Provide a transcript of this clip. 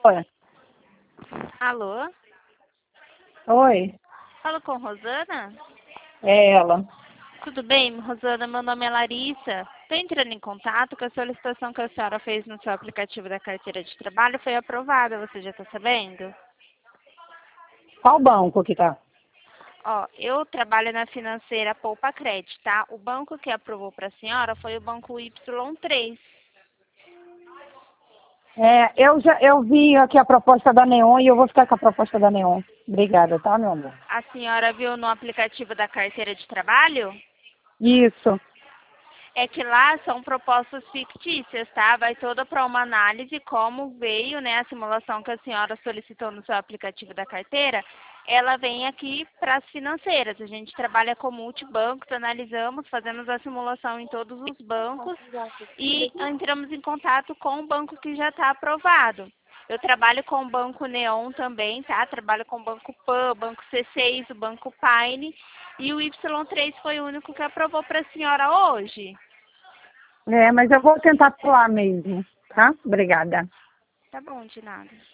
Oi. Alô? Oi, Falo com Rosana? é ela. Tudo bem, Rosana? Meu nome é Larissa. Estou entrando em contato que a solicitação que a senhora fez no seu aplicativo da carteira de trabalho foi aprovada, você já está sabendo? Qual banco que tá? Ó, eu trabalho na financeira Poupa Crédito, tá? O banco que aprovou para a senhora foi o banco Y3. Eu vi aqui a proposta da Neon e eu vou ficar com a proposta da Neon. Obrigada, tá, meu amor? A senhora viu no aplicativo da carteira de trabalho? Isso. É que lá são propostas fictícias, tá? Vai toda para uma análise como veio, né, a simulação que a senhora solicitou no seu aplicativo da carteira, ela vem aqui para as financeiras. A gente trabalha com multibancos, analisamos, fazemos a simulação em todos os bancos e entramos em contato com o banco que já está aprovado. Eu trabalho com o Banco Neon também, tá? Trabalho com o Banco Pan, o Banco C6, o Banco Paine. E o Y3 foi o único que aprovou para a senhora hoje. Mas eu vou tentar pular mesmo, tá? Obrigada. Tá bom, de nada.